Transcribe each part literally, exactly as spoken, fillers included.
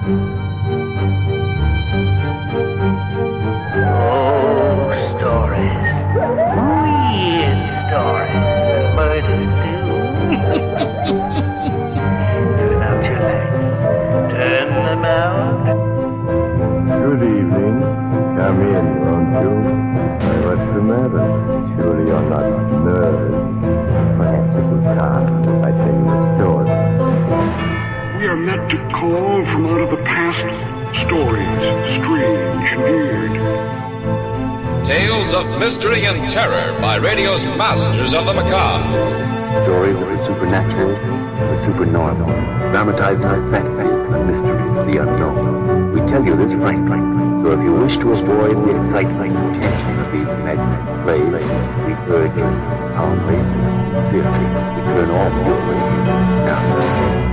Oh, stories. Weird stories. Murders, too. Turn out your lights. Turn them out. Good evening. Come in, won't you? Why, what's the matter? Surely you're not nervous. Perhaps it will calm if I tell you a story. We are meant to call from out of the past stories, strange and weird. Tales of mystery and terror by radio's masters of the macabre. Stories of the supernatural, the supernormal, dramatized in fantasy, the mystery, the unknown. We tell you this frankly, so if you wish to avoid the excitement and tension of these imaginary plays, we urge you calmly, sincerely, to turn off your radio now.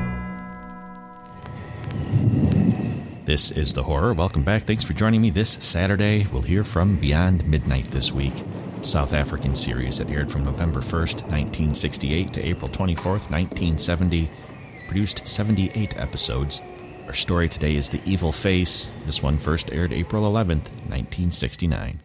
This is The Horror. Welcome back. Thanks for joining me this Saturday. We'll hear from Beyond Midnight this week, South African series that aired from November first, nineteen sixty-eight to April twenty-fourth, nineteen seventy. Produced seventy-eight episodes. Our story today is The Evil Face. This one first aired April eleventh, nineteen sixty-nine.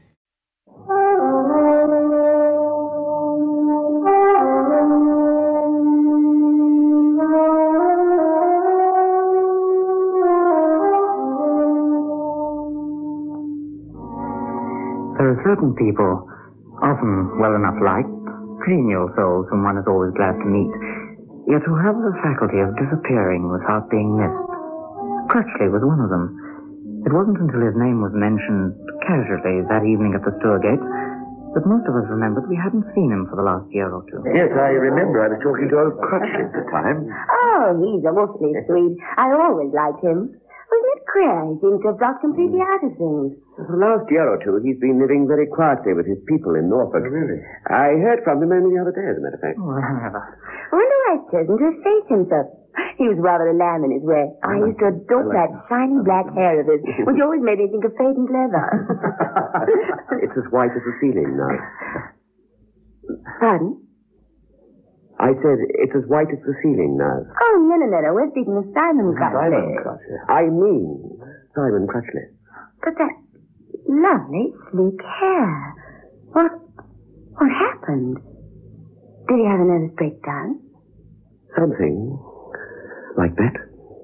There are certain people, often well enough liked, genial souls whom one is always glad to meet, yet who have the faculty of disappearing without being missed. Crutchley was one of them. It wasn't until his name was mentioned casually that evening at the Stourgate that most of us remembered we hadn't seen him for the last year or two. Yes, I remember. I was talking to old Crutchley at the time. Oh, he's awfully sweet. I always liked him. Wasn't it queer? He seemed to have dropped completely out of things. For the last year or two, he's been living very quietly with his people in Norfolk. Oh, really? I heard from him only the other day, as a matter of fact. Oh, I never. I wonder why he's chosen to efface himself. He was rather a lamb in his way. I used to adore that shiny black hair of his, which always made me think of fate and leather. It's as white as the ceiling now. Pardon? I said it's as white as the ceiling now. Oh, no, no, no, no. We're speaking of Simon Crutchley. Simon Crutchley. I mean Simon Crutchley. But that lovely, sleek hair. What, what happened? Did he have a nervous breakdown? Something like that.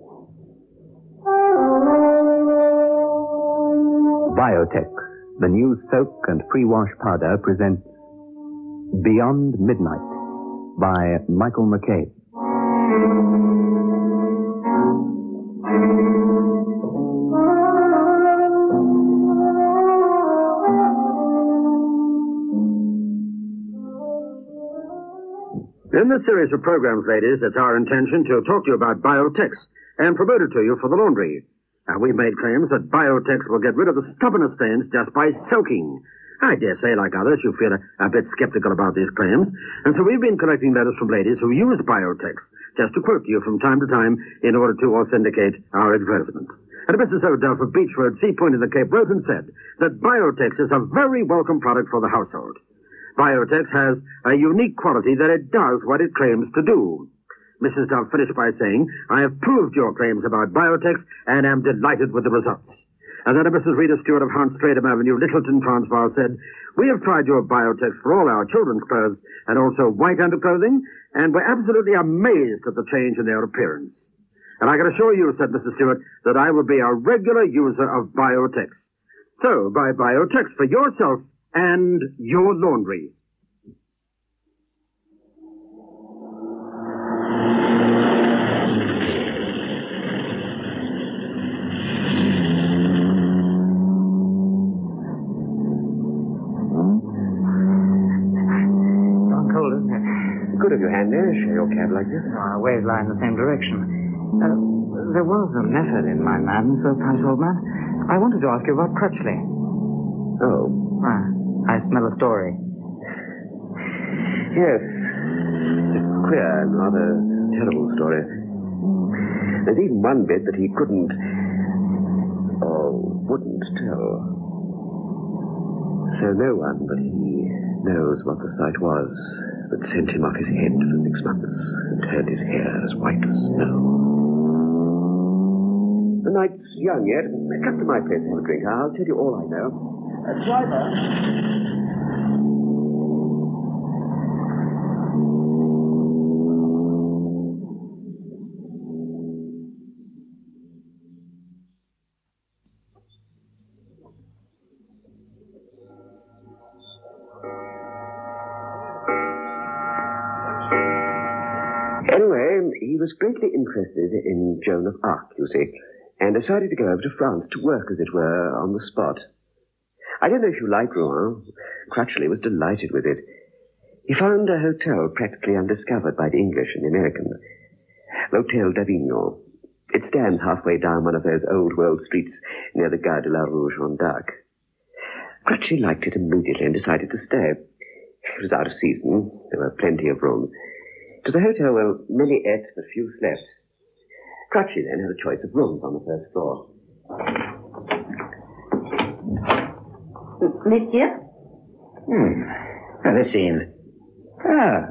Biotex, the new soak and pre-wash powder, presents Beyond Midnight by Michael McCabe. In this series of programs, ladies, it's our intention to talk to you about Biotex and promote it to you for the laundry. Now, we've made claims that Biotex will get rid of the stubbornest stains just by soaking. I dare say, like others, you feel a, a bit skeptical about these claims, and so we've been collecting letters from ladies who use Biotex, just to quote you from time to time in order to authenticate our advertisement. And Missus O'Dell from Beach Road, Sea Point in the Cape, wrote and said that Biotex is a very welcome product for the household. Biotex has a unique quality that it does what it claims to do. Missus Dove finished by saying, I have proved your claims about Biotex and am delighted with the results. And then Missus Rita Stewart of Hans Stratham Avenue, Littleton, Transvaal, said, we have tried your Biotex for all our children's clothes and also white underclothing, and we're absolutely amazed at the change in their appearance. And I can assure you, said Missus Stewart, that I will be a regular user of Biotex. So, buy Biotex for yourself and your laundry. Good of you, Andy. Share your cab like this. Our ways lie in the same direction. Uh, there was a method in my madness, so Price, old man. I wanted to ask you about Crutchley. Oh. Ah, I smell a story. Yes. It's a queer and rather terrible story. There's even one bit that he couldn't or wouldn't tell. So no one but he knows what the sight was that sent him off his head for six months and turned his hair as white as snow. The night's young yet. Come to my place and have a drink. I'll tell you all I know. Uh, driver. Anyway, he was greatly interested in Joan of Arc, you see, and decided to go over to France to work, as it were, on the spot. I don't know if you like Rouen. Crutchley was delighted with it. He found a hotel practically undiscovered by the English and the Americans. L'Hôtel d'Avignon. It stands halfway down one of those old-world streets near the Gare de la Rouge en d'Arc. Crutchley liked it immediately and decided to stay. It was out of season. There were plenty of rooms. It was a hotel where many ate but few slept. Crutchley then had a choice of rooms on the first floor. Monsieur? Hmm. Well, this seems... Ah.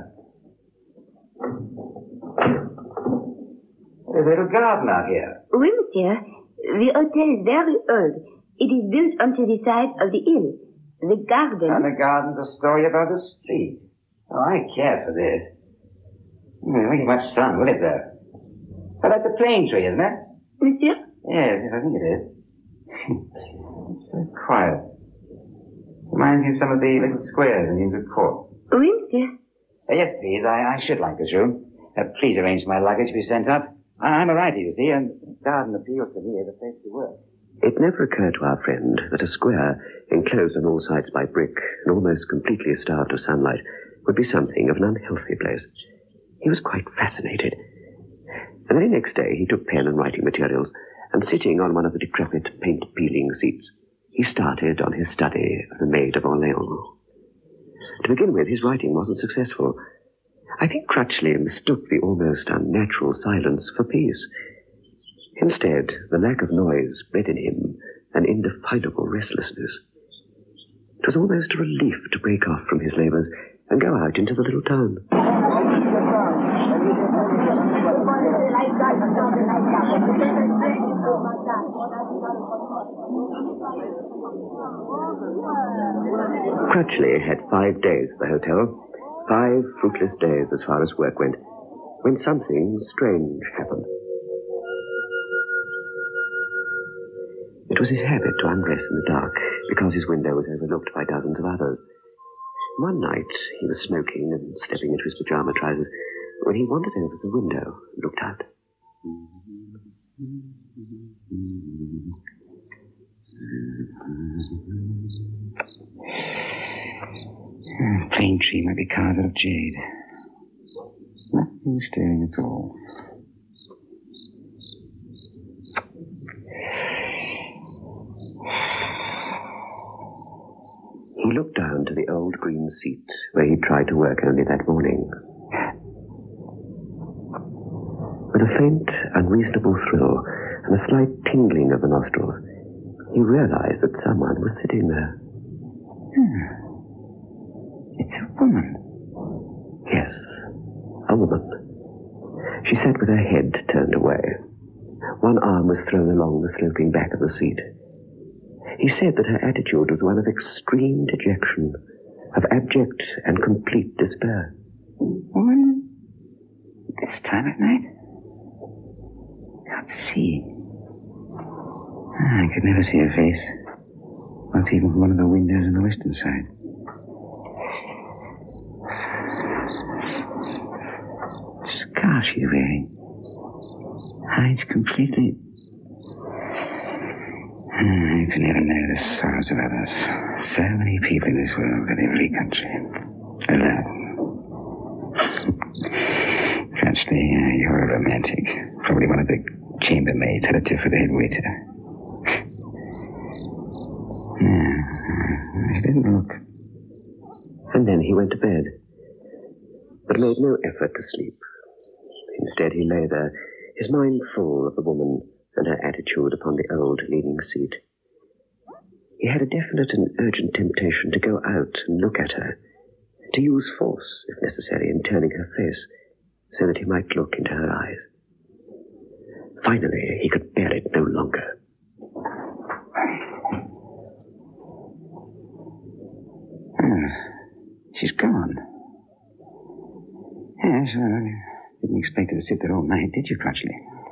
There's a little garden out here. Oui, monsieur. The hotel is very old. It is built onto the side of the hill. The garden... And the garden's a story above the street. Oh, I care for this. Hmm, there won't be much sun, will it, though? Oh, that's a plane tree, isn't it? Monsieur? Yes, yes, I think it is. It's so quiet. Reminds me of some of the little squares in the Inns of Court. Oui, monsieur. Uh, yes, please. I, I should like this room. Uh, please arrange my luggage to be sent up. I, I'm a writer, you see, and the garden appeals to me as a place to work. It never occurred to our friend that a square, enclosed on all sides by brick and almost completely starved of sunlight, would be something of an unhealthy place. He was quite fascinated. The very next day, he took pen and writing materials, and sitting on one of the decrepit paint-peeling seats, he started on his study of the Maid of Orleans. To begin with, his writing wasn't successful. I think Crutchley mistook the almost unnatural silence for peace. Instead, the lack of noise bred in him an indefinable restlessness. It was almost a relief to break off from his labors and go out into the little town. Crutchley had five days at the hotel, five fruitless days as far as work went, when something strange happened. It was his habit to undress in the dark because his window was overlooked by dozens of others. One night he was smoking and stepping into his pajama trousers when he wandered over the window and looked out. A plane tree might be carved out of jade. Nothing stirring at all. He looked down to the old green seat where he'd tried to work only that morning. With a faint, unreasonable thrill and a slight tingling of the nostrils, he realized that someone was sitting there. Hmm. It's a woman. Yes, a woman. She sat with her head turned away. One arm was thrown along the sloping back of the seat. He said that her attitude was one of extreme dejection, of abject and complete despair. Woman? This time of night? Can't see. I could never see her face. Not even from one of the windows on the western side. The scarf she's wearing hides completely. You can never know the sorrows of others. So many people in this world, in every country. Alone. Crutchley, uh, you're a romantic. Probably one of the chambermaids had a tiff with the head waiter. Yeah, she didn't look. And then he went to bed, but made no effort to sleep. Instead, he lay there, his mind full of the woman and her attitude upon the old leaning seat. He had a definite and urgent temptation to go out and look at her, to use force, if necessary, in turning her face, so that he might look into her eyes. Finally, he could bear it no longer. to sit there all night, did you, Crutchley?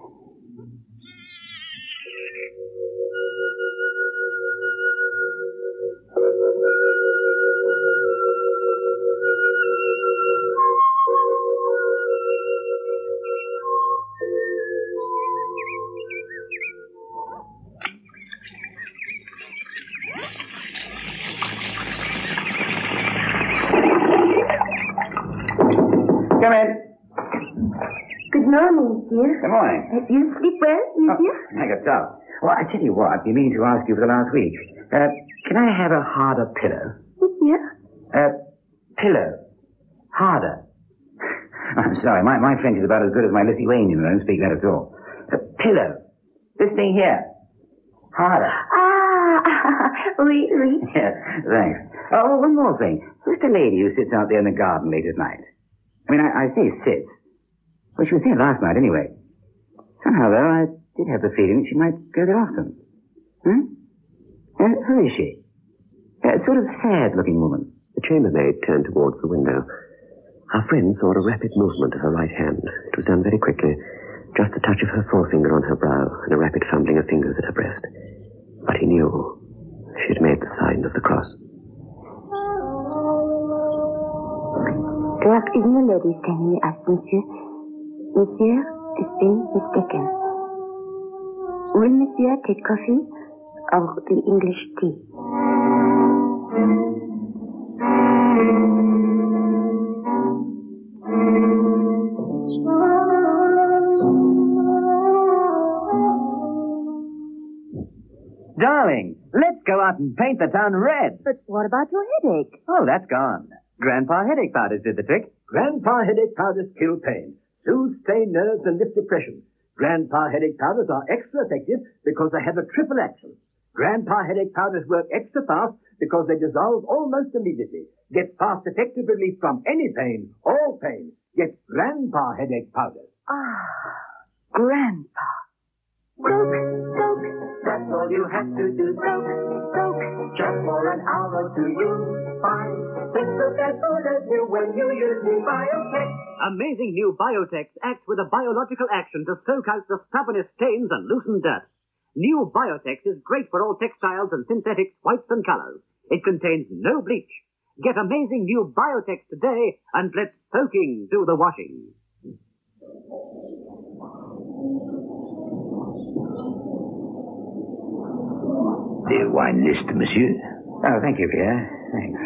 Come in. Good morning, monsieur. Good morning. Uh, you sleep well, monsieur? Oh, I got so. Well, I tell you what, I've been meaning to ask you for the last week. Uh, can I have a harder pillow? Monsieur? Uh, pillow. Harder. I'm sorry, my, my French is about as good as my Lithuanian. I don't speak that at all. A pillow. This thing here. Harder. Ah, oui, oui. Yeah, thanks. Oh, one more thing. Who's the lady who sits out there in the garden late at night? I mean, I, I say sits. Well, she was here last night anyway. Somehow, though, I did have the feeling that she might go there often. Hmm? Uh, who is she? A sort of sad-looking woman. The chambermaid turned towards the window. Our friend saw a rapid movement of her right hand. It was done very quickly. Just a touch of her forefinger on her brow and a rapid fumbling of fingers at her breast. But he knew she had made the sign of the cross. There is no lady standing as monsieur. Monsieur has been mistaken. Will monsieur take coffee or the English tea? Darling, let's go out and paint the town red. But what about your headache? Oh, that's gone. Grandpa headache powders did the trick. Grandpa headache powders kill pain, soothe strained nerves, and lift depression. Grandpa headache powders are extra effective because they have a triple action. Grandpa headache powders work extra fast because they dissolve almost immediately. Get fast, effective relief from any pain, all pain. Get Grandpa headache powders. Ah, Grandpa. Soak, soak. That's all you have to do. Soak, soak. Just for an hour to use fine. Think of that as new when you use new Biotex. Amazing new Biotex acts with a biological action to soak out the stubbornest stains and loosen dirt. New Biotex is great for all textiles and synthetics, whites and colors. It contains no bleach. Get amazing new Biotex today and let soaking do the washing. The wine list, monsieur. Oh, thank you, Pierre. Thanks.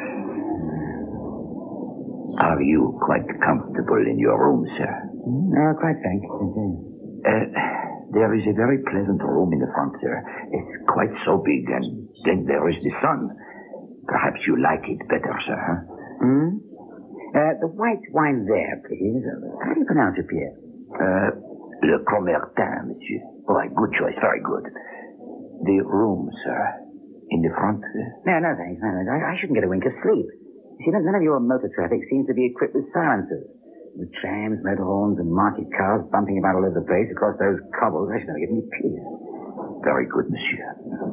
Are you quite comfortable in your room, sir? Oh, quite, thanks. Uh, there is a very pleasant room in the front, sir. It's quite so big, and then there is the sun. Perhaps you like it better, sir, huh? Hmm? Uh, the white wine there, please. How do you pronounce it, Pierre? Uh, Le Cromertin, monsieur. Oh, good choice. Very good. The room, sir. In the front, sir? No, no, thanks. No, no. I, I shouldn't get a wink of sleep. You see, none of your motor traffic seems to be equipped with silencers. With trams, motor horns, and market cars bumping about all over the place across those cobbles, I should never get any peace. Very good, monsieur.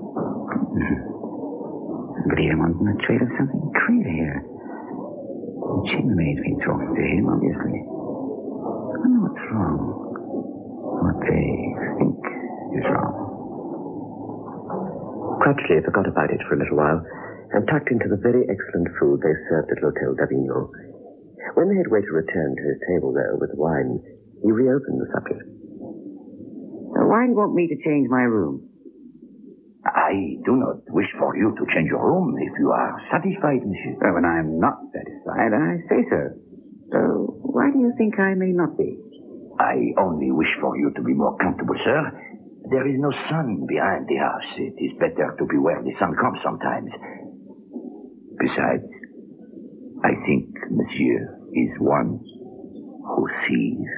But he wants on the trail of something queer here. The chambermaid's been talking to him, obviously. I wonder what's wrong. What they think is wrong. Crutchley forgot about it for a little while and tucked into the very excellent food they served at l'Hôtel d'Avignon. When the head waiter returned to his table, though, with wine, he reopened the subject. Now, why do you want me to change my room? I do not wish for you to change your room if you are satisfied, monsieur. Well, when I am not satisfied, I say so. So, why do you think I may not be? I only wish for you to be more comfortable, sir. There is no sun behind the house. It is better to be where the sun comes sometimes. Besides, I think monsieur is one who sees.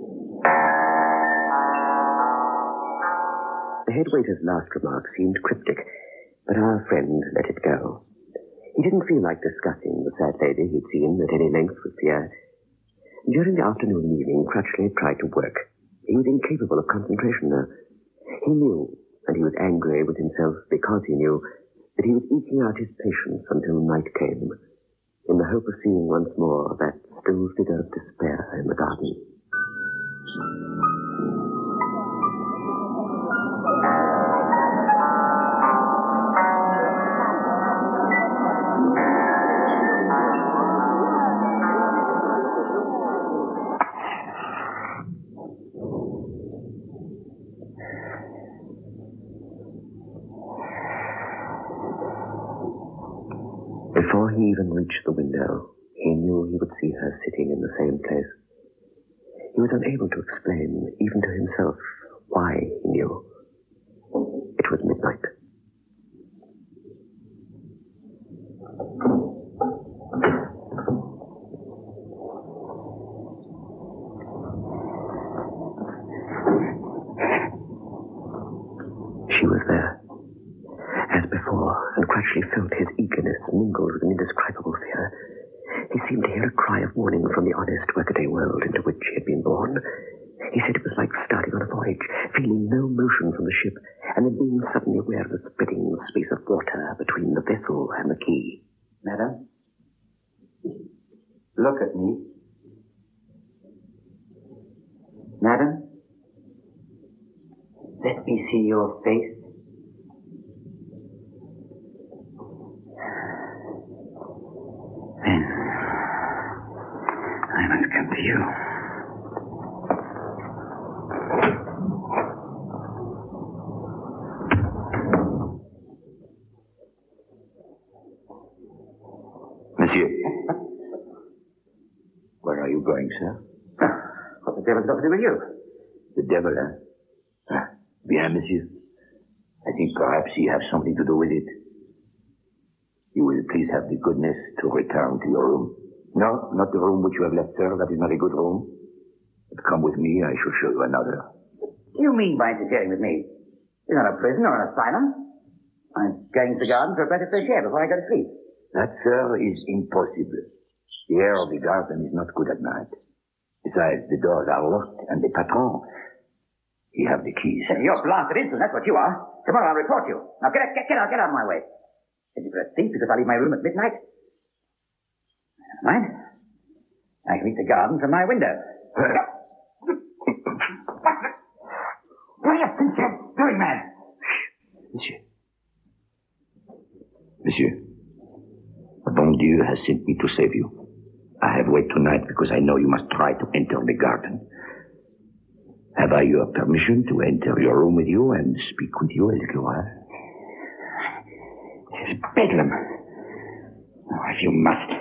The head waiter's last remark seemed cryptic, but our friend let it go. He didn't feel like discussing the sad lady he'd seen at any length with Pierre. During the afternoon and evening, Crutchley tried to work. He was incapable of concentration, though. He knew, and he was angry with himself because he knew, that he was eking out his patience until night came, in the hope of seeing once more that still figure of despair in the garden. Before he even reached the window, he knew he would see her sitting in the same place. He was unable to explain, even to himself, why he knew. It was midnight. She was there, as before, and Cratchit felt his eagerness mingled with an indescribable fear. He seemed to hear a cry of warning from the honest workaday world into which he had been born. He said it was like starting on a voyage, feeling no motion from the ship, and then being suddenly aware of the spreading space of water between the vessel and the quay. Madam, look at me. Madam, let me see your face. Then I must come to you. Monsieur. Where are you going, sir? What the devil's got to do with you? The devil, eh? Ah, bien, monsieur. I think perhaps he has something to do with it. You will please have the goodness to return to your room. No, not the room which you have left, sir. That is not a good room. But come with me, I shall show you another. What do you mean by interfering with me? It's not a prison or an asylum. I'm going to the garden for a breath of fresh air before I go to sleep. That, sir, is impossible. The air of the garden is not good at night. Besides, the doors are locked, and the patron, he have the keys. You're blasted insolent, that's what you are. Tomorrow I'll report you. Now get, get, get out, get out of my way. Is it for a thief because I leave my room at midnight? Never mind. I can reach the garden from my window. What are you doing, man? Monsieur. Monsieur. Bon Dieu has sent me to save you. I have waited tonight because I know you must try to enter the garden. Have I your permission to enter your room with you and speak with you a little while? This is bedlam. Oh, if you must.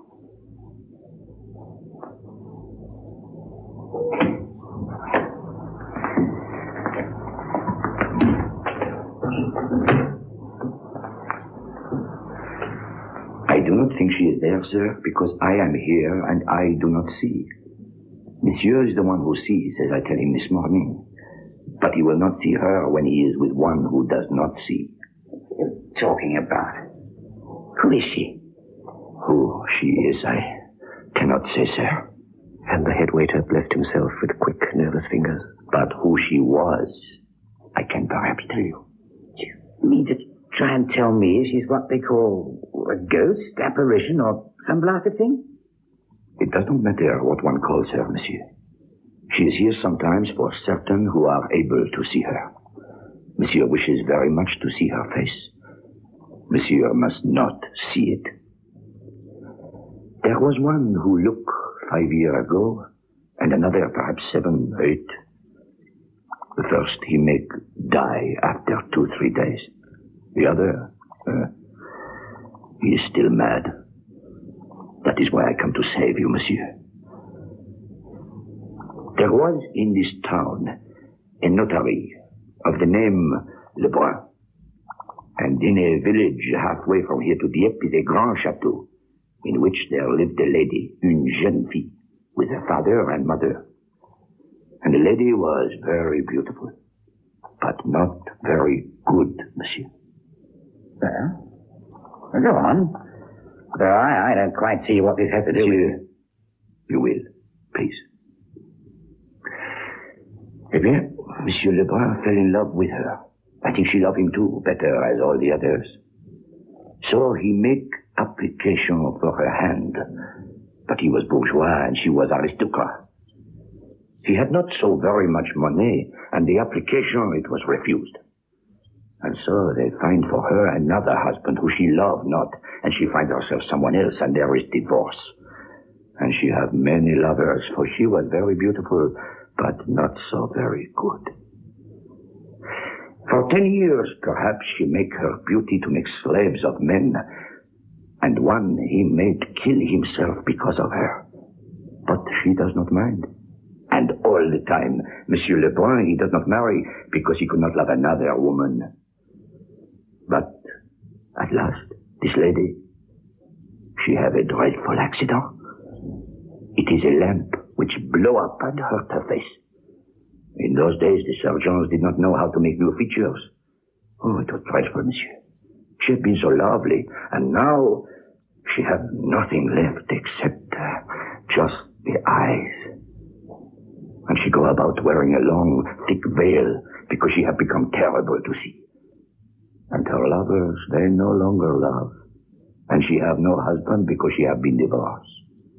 I do not think she is there, sir, because I am here and I do not see. Monsieur is the one who sees, as I tell him this morning. But he will not see her when he is with one who does not see. What are you talking about? Who is she? Who she is, I cannot say, sir. And the head waiter blessed himself with quick, nervous fingers. But who she was, I can perhaps tell you. You mean to try and tell me she's what they call a ghost, apparition, or some blasted thing? It does not matter what one calls her, monsieur. She is here sometimes for certain who are able to see her. Monsieur wishes very much to see her face. Monsieur must not see it. There was one who looked five years ago, and another perhaps seven, eight. The first he make die after two, three days. The other, uh, he is still mad. That is why I come to save you, monsieur. There was in this town a notary of the name Lebrun. And in a village halfway from here to Dieppe is a grand chateau in which there lived a lady, une jeune fille, with her father and mother. And the lady was very beautiful, but not very good, monsieur. Well, go on. Though I, I don't quite see what this has to do Monsieur, with... You will, please. Eh bien, Monsieur Lebrun fell in love with her. I think she loved him too, better as all the others. So he made application for her hand. But he was bourgeois and she was aristocrat. She had not so very much money, and the application, it was refused. And so they find for her another husband who she loved not, and she find herself someone else, and there is divorce. And she have many lovers, for she was very beautiful, but not so very good. For ten years, perhaps, she make her beauty to make slaves of men, and one he made kill himself because of her. But she does not mind. And all the time, Monsieur Lebrun, he does not marry because he could not love another woman. But at last, this lady, she have a dreadful accident. It is a lamp which blow up and hurt her face. In those days, the surgeons did not know how to make new features. Oh, it was dreadful, monsieur. She had been so lovely, and now she have nothing left except uh, just the eyes. And she go about wearing a long, thick veil because she have become terrible to see. And her lovers, they no longer love. And she have no husband because she have been divorced.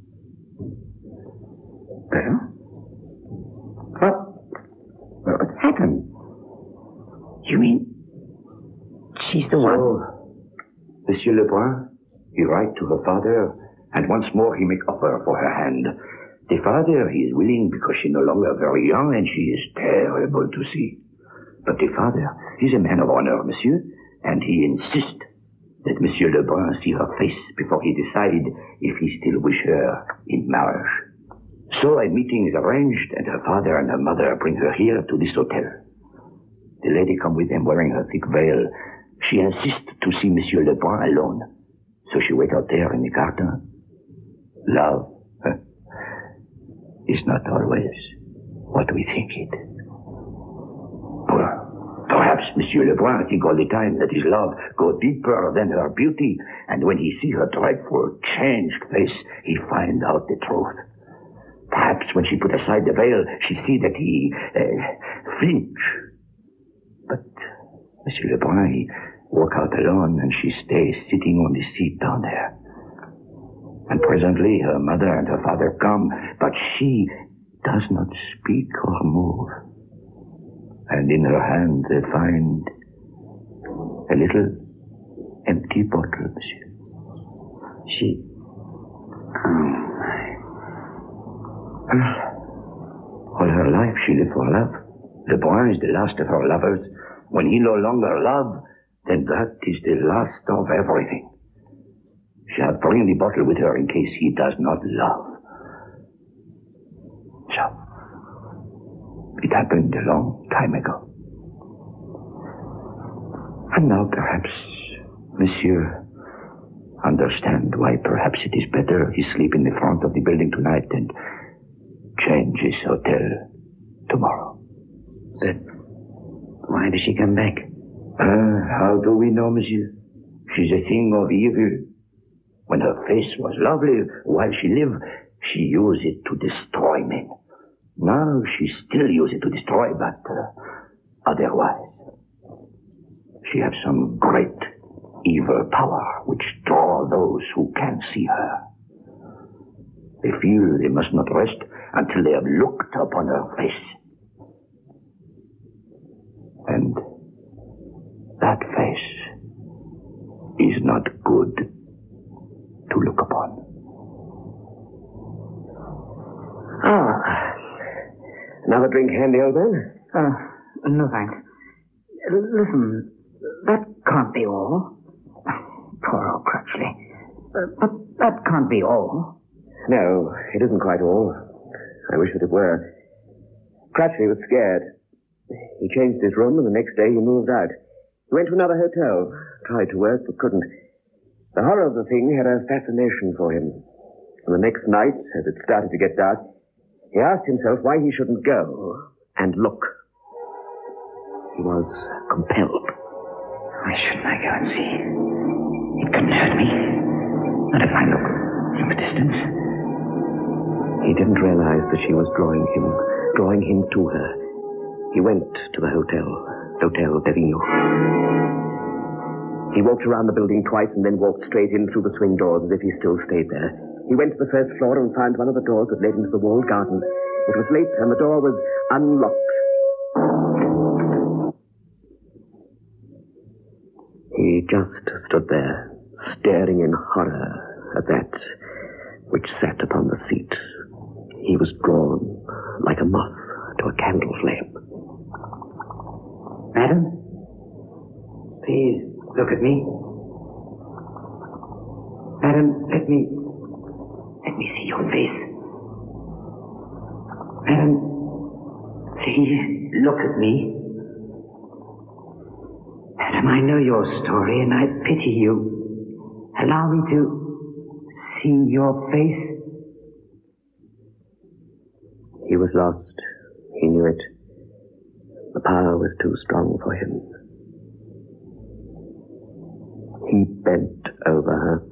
Well? What? What happened? You mean she's the one? So, Monsieur Lebrun, he write to her father, and once more he make offer for her hand. The father, he is willing because she no longer very young and she is terrible to see. But the father, he's a man of honor, monsieur, and he insists that Monsieur Lebrun see her face before he decide if he still wish her in marriage. So a meeting is arranged, and her father and her mother bring her here to this hotel. The lady come with them wearing her thick veil. She insists to see Monsieur Lebrun alone. So she wait out there in the garden. Love is not always what we think it. Perhaps Monsieur Lebrun think all the time that his love go deeper than her beauty, and when he see her dreadful, changed face, he find out the truth. Perhaps when she put aside the veil, she see that he uh, flinch. But Monsieur Lebrun, he walk out alone, and she stays sitting on the seat down there. And presently her mother and her father come, but she does not speak or move. And in her hand they find a little empty bottle, monsieur. She... Oh, all her life she lived for love. Lebrun is the last of her lovers. When he no longer love, then that is the last of everything. She had bring the bottle with her in case he does not love. So, it happened a long time ago. And now perhaps Monsieur understand why perhaps it is better he sleep in the front of the building tonight and change his hotel tomorrow. But why does she come back? Uh, how do we know, monsieur? She's a thing of evil. When her face was lovely, while she lived, she used it to destroy men. Now she still uses it to destroy, but uh, otherwise. She has some great evil power which draw those who can see her. They feel they must not rest until they have looked upon her face. And that face is not good to look upon. Ah. Another drink handy, old man? Uh, no thanks. Listen, that can't be all. Poor old Crutchley. Uh, but that can't be all. No, it isn't quite all. I wish that it were. Crutchley was scared. He changed his room, and the next day he moved out. He went to another hotel, tried to work, but couldn't. The horror of the thing had a fascination for him. And the next night, as it started to get dark, he asked himself why he shouldn't go and look. He was compelled. Why shouldn't I go and see? It couldn't hurt me. Not if I look from a distance. He didn't realize that she was drawing him, drawing him to her. He went to the hotel, Hotel d'Avignon. He walked around the building twice and then walked straight in through the swing doors as if he still stayed there. He went to the first floor and found one of the doors that led into the walled garden. It was late and the door was unlocked. He just stood there, staring in horror at that which sat upon the seat. He was drawn like a moth to a candle flame. Madam, please look at me. Madam, let me... Let me see your face. Madam, please look at me. Madam, I know your story and I pity you. Allow me to see your face. He was lost. He knew it. The power was too strong for him. He bent over her.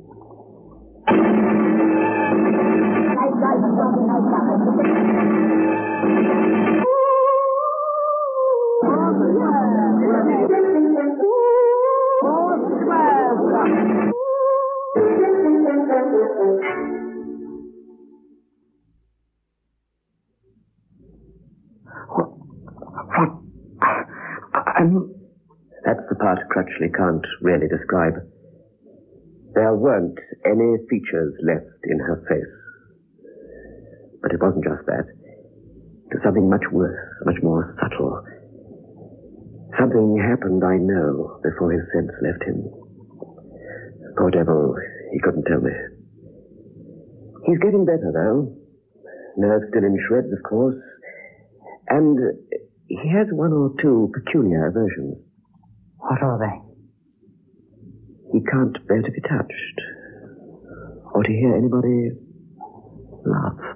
What? What? I mean... That's the part Crutchley can't really describe. There weren't any features left in her face. But it wasn't just that. It was something much worse, much more subtle. Something happened, I know, before his sense left him. Poor devil, he couldn't tell me. He's getting better, though. Nerves still in shreds, of course. And he has one or two peculiar aversions. What are they? He can't bear to be touched. Or to hear anybody laugh.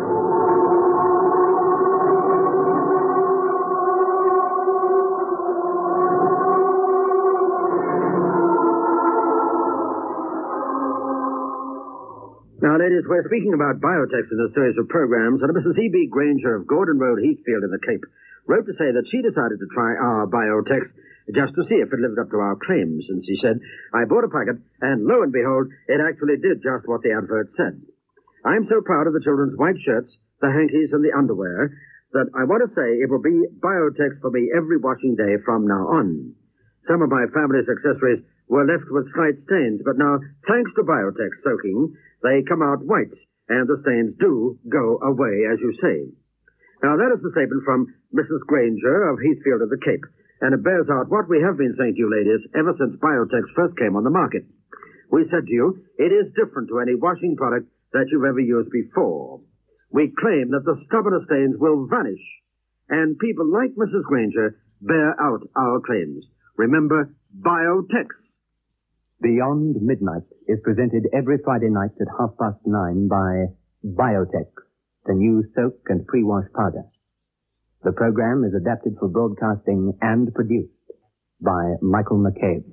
Now, ladies, we're speaking about biotechs in a series of programs, and Missus E B Granger of Gordon Road, Heathfield in the Cape wrote to say that she decided to try our biotechs just to see if it lived up to our claims. And she said, I bought a packet, and lo and behold, it actually did just what the advert said. I'm so proud of the children's white shirts, the hankies, and the underwear that I want to say it will be biotechs for me every washing day from now on. Some of my family's accessories were left with slight stains, but now, thanks to biotech soaking, they come out white, and the stains do go away, as you say. Now, that is the statement from Missus Granger of Heathfield of the Cape, and it bears out what we have been saying to you, ladies, ever since biotechs first came on the market. We said to you, it is different to any washing product that you've ever used before. We claim that the stubborn stains will vanish, and people like Missus Granger bear out our claims. Remember, biotechs. Beyond Midnight is presented every Friday night at half past nine by Biotex, the new soap and pre-wash powder. The program is adapted for broadcasting and produced by Michael McCabe.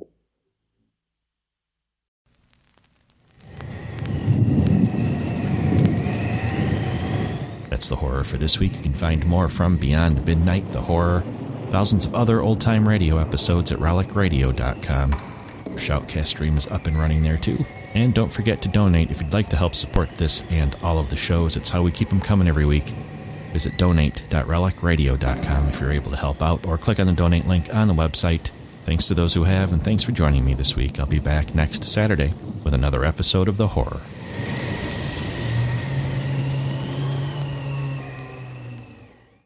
That's the horror for this week. You can find more from Beyond Midnight, the horror, thousands of other old-time radio episodes at relic radio dot com. Our Shoutcast stream is up and running there too. And don't forget to donate if you'd like to help support this and all of the shows. It's how we keep them coming every week. Visit donate dot relic radio dot com if you're able to help out, or click on the donate link on the website. Thanks to those who have, and thanks for joining me this week. I'll be back next Saturday with another episode of The Horror.